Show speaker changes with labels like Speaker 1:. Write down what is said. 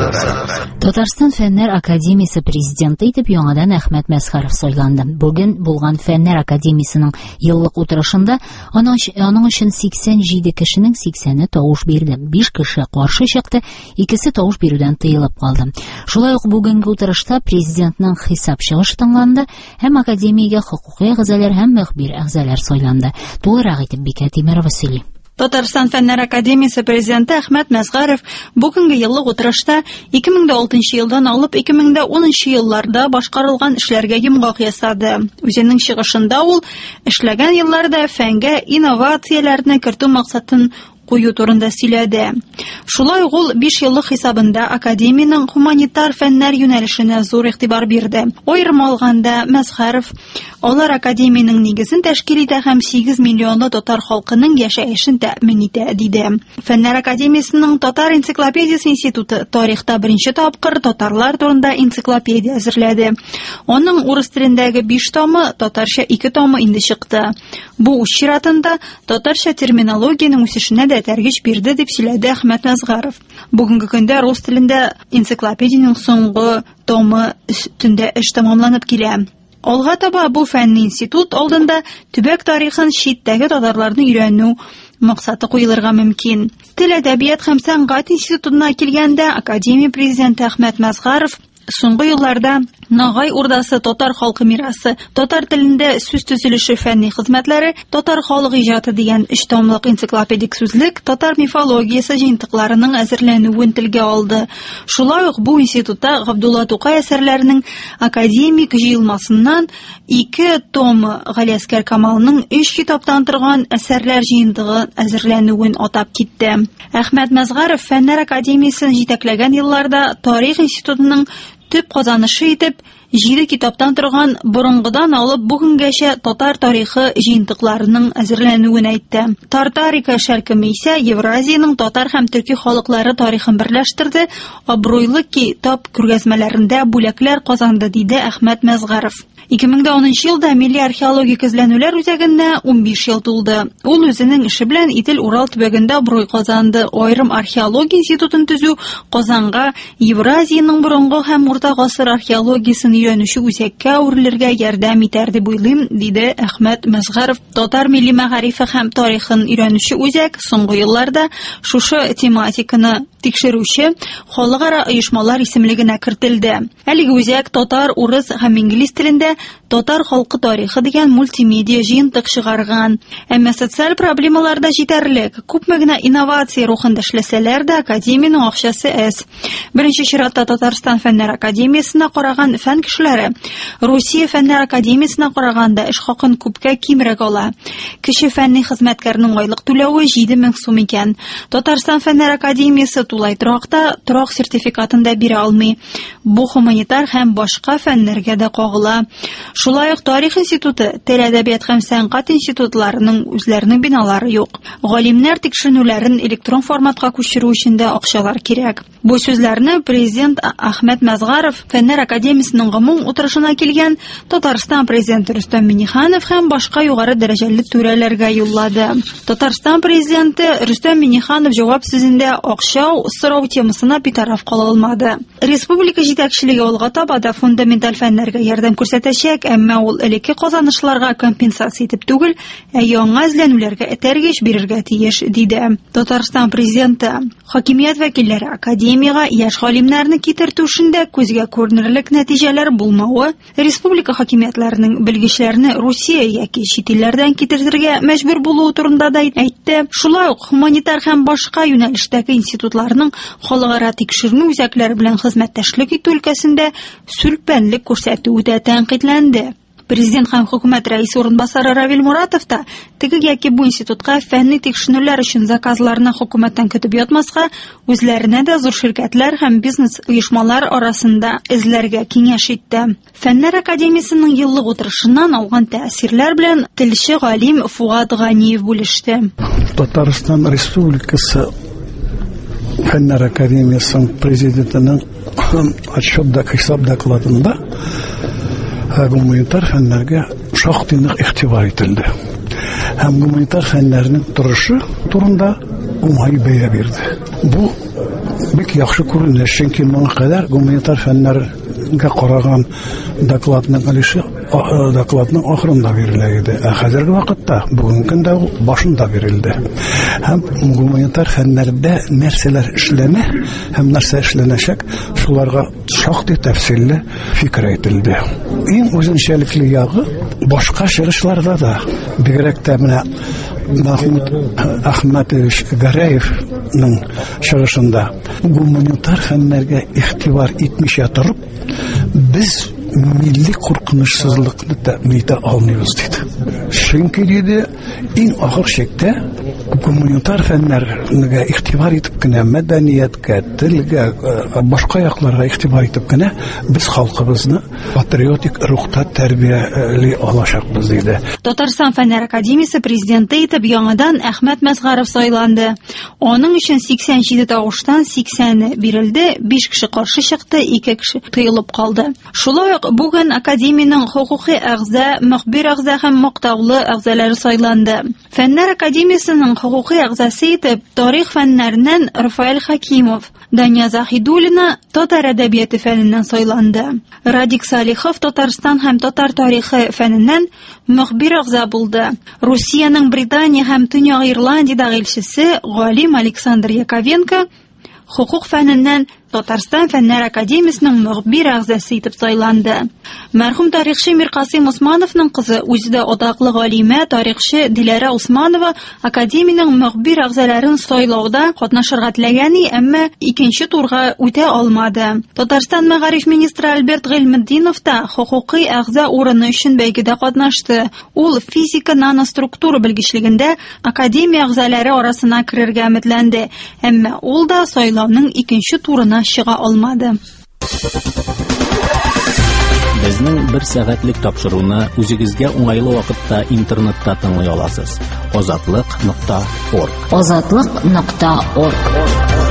Speaker 1: Татарстан Фәннәр Академиясе президенты итеп яңадан Әхмәт Мәзһәров сайланды. Бүген булган Фәннәр Академиясының еллык утырышында аның өчен 87 кешенең 80-е тавыш бирде. 5 кеше каршы чыкты, 2се тавыш бирүдән тыелып калды. Шулай ук бүгенге утырышта президентның хисап чыгышы тыңланды һәм академиягә хокукый әгъзалар һәм мөхбир әгъзалар сайланды. Тулырак итеп Бикә Тимерова сөйли.
Speaker 2: Татарстан Фәннәр Академиясе президенты Әхмәт Мәзһәров бүгенге еллык утырышта 2006 елдан алып 2010 елларда башкарылган эшләргә йомгак ясады. Үзенең чыгышында ул эшләгән елларда фәнгә инновацияләрне кертү максатын кую турында сөйләде. Шулай ул 5 еллык хисабында академиянең гуманитар фәннәр юнәлешенә зур игътибар бирде. Аерым алганда Мәзһәров алар академиянең нигезен тәшкил итә һәм 8 миллионлы татар халкының яшәешен тәэмин итә, диде. Фәннәр академиясенең Татар энциклопедиясе институты тарихта беренче тапкыр татарлар турында энциклопедия әзерләде. Аның урыс телендәге 5 томы, татарча 2 томы инде чыкты. Бу үз чиратында татарча терминологияның үсешенә дә тәргиш бирде, дип сөйләде Әхмәт Мәзһәров. Бүгенге көндә рус телендә энциклопедияның соңгы томы өстендә эш тәмамланып килә. Алга таба бу фәнни институт алдында төбәк тарихын читтәге татарларны өйрәнү максаты куелырга мөмкин. Тел, әдәбият һәм сәнгать институтына килгәндә академия президенты Әхмәт Мәзһәров соңгы елларда Нагай урдасы татар халкы мирасы, татар телендә сүз төзелеше фәнни хезмәтләре, татар халык иҗаты дигән 3 томлык энциклопедик сүзлек, татар мифологиясе җыентыкларының әзерләнүен телгә алды. Шулай ук бу институтта Габдулла Тукай әсәрләренең академик җыелмасыннан 2 том Галиәскәр Камалның 3 китаптан торган әсәрләр җыентыгы әзерләнүен атап китте. Әхмәт Мәзһәров Фәннәр академиясен җитәкләгән елларда тарих институтының төп казанышы итеп 7 китаптан торган борынгыдан алып бүгенгәчә татар тарихы җыентыкларының әзерләнүен әйтте. Тартарика шәркеме исә Евразиянең татар һәм төрки халыклары тарихын берләштерде, абруйлы китап күргәзмәләрендә бүләкләр казанды, диде Әхмәт Мәзһәров. 2010 елда Милли археологик эзләнүләр үзәгенә 15 ел тулды. Ул үзенең эше белән Идел-Урал төбәгендә абруй казанды. Аерым археология институтын төзү Казанга Евразиянең борынгы һәм урта гасыр археологиясын өйрәнүче үзәккә әверелергә ярдәм итәр дип уйлыйм, диде Әхмәт Мәзһәров. Татар милли мәгарифе һәм тарихын өйрәнүче үзәк соңгы елларда шушы тематиканы тикшерүче халыкара оешмалар исемлегенә кертелде. Әлеге үзәк татар, урыс һәм инглиз телендә татар халкы тарихы дигән мультимедиа җыентык чыгарган. Әмма социаль проблемаларда җитәрлек, күпме генә инновация рухында эшләсәләр дә академиянең акчасы әз. Беренче чиратта Татарстан Фәннәр Академиясенә караган фән кешеләре Русия Фәннәр Академиясенә караганда эш хакын күпкә кимрәк ала. Кеше фәнни хезмәткәрнең айлык түләве 7000 сум икән. Татарстан Фәннәр Академиясе тулай торакта торак сертификатын да бирә алмый. Бу гуманитар һәм башка фәннәргә дә кагыла. Шулай ук тарих институты, тел, әдәбият һәм сәнгать институтларының үзләренең биналары юк. Галимнәр тикшерүләрен электрон форматка күчерү өчен дә акчалар кирәк. Бу сүзләрне президент Әхмәт Мәзһәров Фәннәр Академиясенең гомум утырышына килгән Татарстан президенты Рөстәм Миңнеханов һәм башка югары дәрәҗәле түрәләргә юллады. Татарстан президенты Рөстәм Миңнеханов җавап сүзендә акча сорау темасына битараф кала алмады. Республика җитәкчелеге алга таба да фундаменталь фәннәргә ярдәм күрсәтәчәк, әмма ул элекке казанышларга компенсация итеп түгел, яңа эзләнүләргә тәргиш бирергә тиеш, диде. Татарстан президенты хакимият вәкилләре академияга яшь галимнәрне китертү эшендә күзгә күренерлек нәтиҗәләр булмавы, республика хакимиятләренең белгечләрне Русия яки чит илләрдән китертергә мәҗбүр булуы турында да әйтте. Шулай ук гуманитар һәм башка юнәлештәге институтларның халыкара тикшерү үзәкләре белән хезмәттәшлек итү өлкәсендә сүлпәнлек күрсәтүе дә тәнкыйтьләнде. Президент һәм хөкүмәт рәисе урынбасары Равил Муратов та теге яки бу институтка фәнни тикшерүләр өчен заказларны хөкүмәттән көтеп ятмаска, үзләренә дә зур ширкәтләр һәм бизнес оешмалар арасында эзләргә киңәш итте. Фәннәр академиясенең еллык утырышыннан алган тәэсирләр белән телче галим Фуат Ганиев бүлеште.
Speaker 3: Татарстан Республикасы Фәннәр академиясының президентының отчет хисап докладында гуманитар фәннәргә шактый нык игътибар ителде. Һәм гуманитар фәннәрнең торышы турында уңай бәя бирде. Бу бик яхшы күренеш, чөнки моңа кадәр гуманитар фәннәргә караган докладның ахырында бирелә иде. Хәзерге вакытта, бүгенге көндә башында бирелде. Һәм гуманитар фәннәрдә нәрсәләр эшләнә һәм нәрсә эшләнәчәк, шуларга шактый тәфсилле фикер әйтелде. Иң үзенчәлекле ягы башка чыгышларда да, бигрәк тә менә Махмуд Ахматович Гараевның чыгышында гуманитар фәннәргә игътибар итмичә торып, без милли куркынычсызлыкны тәэмин итә алмыйбыз диде. Чөнки диде, иң ахыр чиктә гуманитар фәннәргә игътибар итеп кенә мәдәнияткә, телгә, башка якларга игътибар итеп кенә без халкыбызны патриотик рухта тәрбияли алачакбыз диде.
Speaker 2: Татарстан Фәннәр академиясе президенты итеп яңадан Әхмәт Мәсгаров сайланды. Аның өчен 87 тавыштан 80 бирелде, 5 кеше каршы чыкты, 2 кеше тыелып калды. Шулай ук бүген академияның хукукый әгъза, мөхбир әгъза һәм мактаулы әгъзалары сайланды. Фәннәр академиясенең хукукый әгъзасы итеп тарих фәннәреннән Рафаэль Хакимов, Дания Захидуллина татар әдәбияты фәненнән сайланды. Радик Салихов Татарстан һәм татар тарихы фәненнән мөхбир әгъза булды. Русиянең Британия һәм Төньяк Ирландиядәге илчесе Галим Александр Яковенко хукук фәненнән Татарстан Фәннәр академиясенең мөхбир әгъзасы итеп сайланды. Мәрхүм тарихчы Миркасым Усмановның кызы, үзе дә атаклы галимә, тарихчы Диләрә Усманова академияның мөхбир әгъзаларын сайлауда катнашырга теләгәни, әмма икенче турга үтә алмады. Татарстан мәгариф министры Альберт Гыйльметдинов та хукукый әгъза урыны өчен бәйгедә катнашты. Ул физика наноструктура белгечлегендә академия әгъзалары арасына керергә өметләнде, әмма ул да сайлауның икенче турына чыга алмады.
Speaker 4: Безнең 1 сәгатьлек тапшыруны үзегезгә уңайлы вакытта интернетта тыңлый аласыз. Azatlıq.org.
Speaker 1: Azatlıq.org